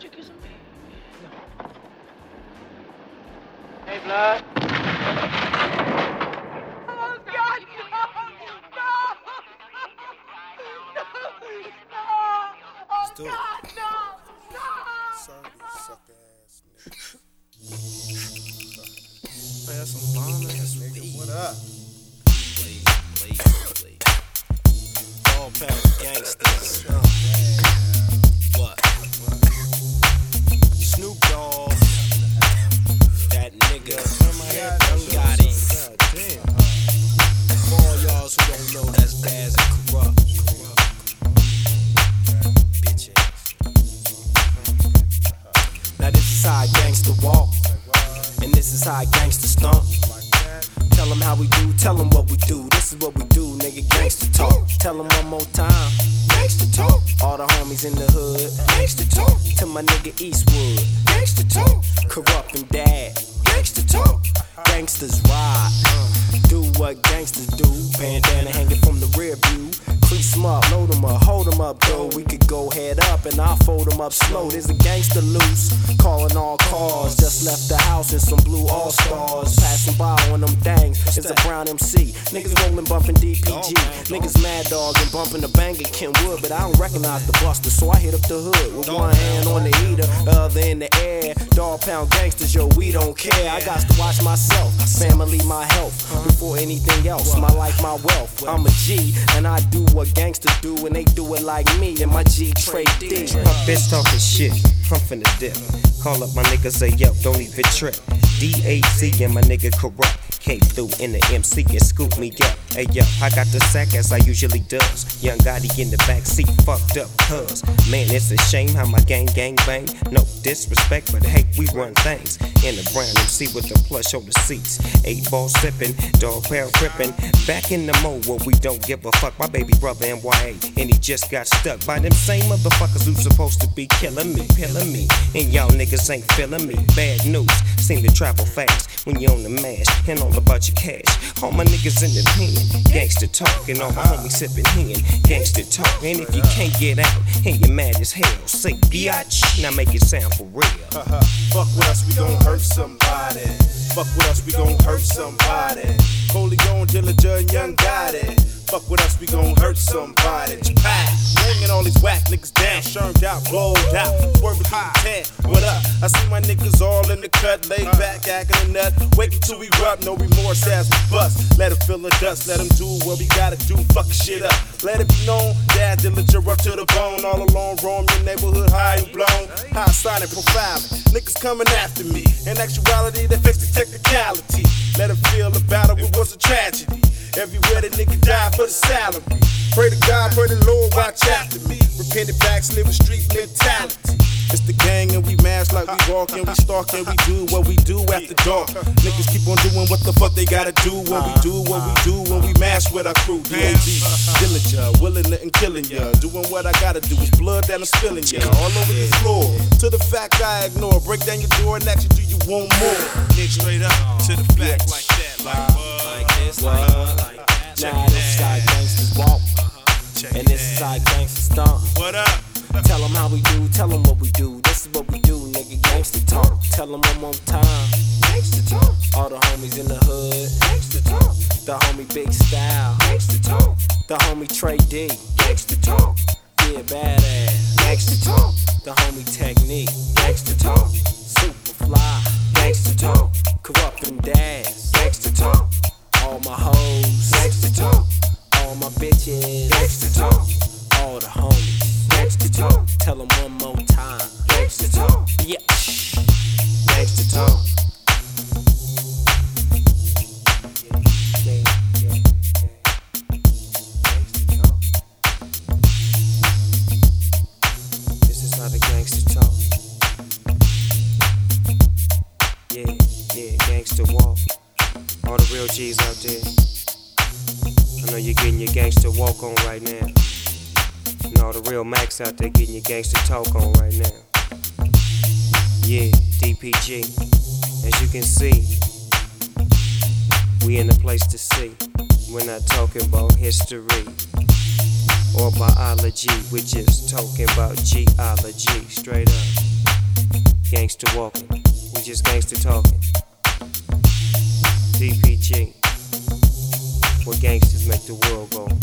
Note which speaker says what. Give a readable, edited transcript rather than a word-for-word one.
Speaker 1: you get some? No. Hey, blood. Oh, God, no! No! No! Oh, God, no! No!
Speaker 2: Sorry, suck ass nigga.
Speaker 3: Man, that's some bomb ass
Speaker 2: Nigga, what up?
Speaker 3: All pound gangsters. What? Snoop Dogg. That nigga. Young Gotti. For all y'all who don't know, that's Daz and Corrupt. Bitch ass. Now this is how a gangster walk. And this is how a gangster stomp. Tell them how we do, tell them what we do. This is what we do, nigga, gangster talk. Tell them one more time, gangster talk. All the homies in the hood, gangster talk. To my nigga Eastwood, gangster talk. Corrupt and Dad, gangster talk. Gangsters ride, do what gangsters do. Bandana hanging from the rear view. Crease them up, load them up, hold them up, though. We could go head up and I'll fold them up slow. There's a gangster loose, calling all cars. Just left the house in some blue all-stars. Passing by on them things, it's a brown MC. Niggas rolling, bumping DPG. Niggas mad dog and bumping the banger Kenwood. But I don't recognize the buster, so I hit up the hood. With one hand on the heater, the other in the air. Dog pound gangsters, yo, we don't care. I got to watch myself, family, my health. Before anything else, my life, my wealth. I'm a G, and I do what gangsters do, and they do it like me. And my G trade D.
Speaker 4: Bitch talking shit, I'm finna dip. Call up my nigga, say yo, don't even trip. DAZ and my nigga Corrupt came through in the MC and scooped me up. Hey yo, I got the sack as I usually does. Young Gotti in the back seat, fucked up cuz. Man, it's a shame how my gang bang. No disrespect, but hey, we run things. In the brown MC with the plush on the seats. 8 ball sipping, dog pound crippin'. Back in the mode where we don't give a fuck. My baby brother NYA, and he just got stuck by them same motherfuckers who supposed to be killing me. And y'all niggas ain't feeling me. Bad news, seem to travel fast when you on the mash and all about your cash. All my niggas in the pen, gangster talk, and all my homies sipping hen, gangster talk. And if you can't get out and you're mad as hell, say biatch, now make it sound for real.
Speaker 2: Fuck with us, we gon' hurt somebody. Fuck with us, we gon' hurt somebody. Coleon, Dillinger, and Young Gotti. Fuck with us, we gon' hurt somebody. Japan, bringing all these whack niggas down, shermed out, blowed out, swerving through the 10. What up? I see my niggas all in the cut, laid back, acting a nut. Wait until we rub, no remorse as we bust. Let him feel the dust, let him do what we gotta do, fuck shit up. Let it be known, Dad Dillinger up to the bone. All alone, roam your neighborhood high and blown. High sonic profiling, niggas coming after me. In actuality, they fix the technicality. Let him feel the battle, it was a tragedy. Everywhere the nigga died for the salary. Pray to God, pray the Lord, watch after me. Repented backs, living street mentality. It's the gang and we mash like we walk and we stalk and we do what we do after dark. Niggas keep on doing what the fuck they gotta do when we do what we do when we mash with our crew. DAZ, Dillinger, willing it and killing ya. Doing what I gotta do is blood that I'm spilling ya. All over this floor, to the fact I ignore. Break down your door and ask you, do you want more?
Speaker 3: Nick straight up to the back like that, like this, like that.
Speaker 4: Now this is how gangsters walk, and this is how gangsters stomp.
Speaker 3: What up?
Speaker 4: Tell them how we do, tell them what we do. This is what we do, nigga, gangster talk. Tell them one more time, gangster talk. All the homies in the hood, gangster talk. The homie Big Style, gangster talk. The homie Trey D, gangster talk. Yeah, badass, gangster talk. The homie Technique, gangster talk. Super fly, gangster talk. Corrupt and Daz, gangster talk. All my hoes, gangster talk. All my bitches, gangster talk. All the homies, gangster talk. Tell them one more time, gangster talk. Yeah, gangster talk. This is how the gangster talk. Yeah, gangster walk. All the real G's out there, I know you're getting your gangster walk on right now. And all the real Macs out there getting your gangster talk on right now. Yeah, DPG, as you can see, we in the place to see. We're not talking about history or biology, we're just talking about geology, straight up. gangster walking, we just gangster talking. DPG, where gangsters make the world go.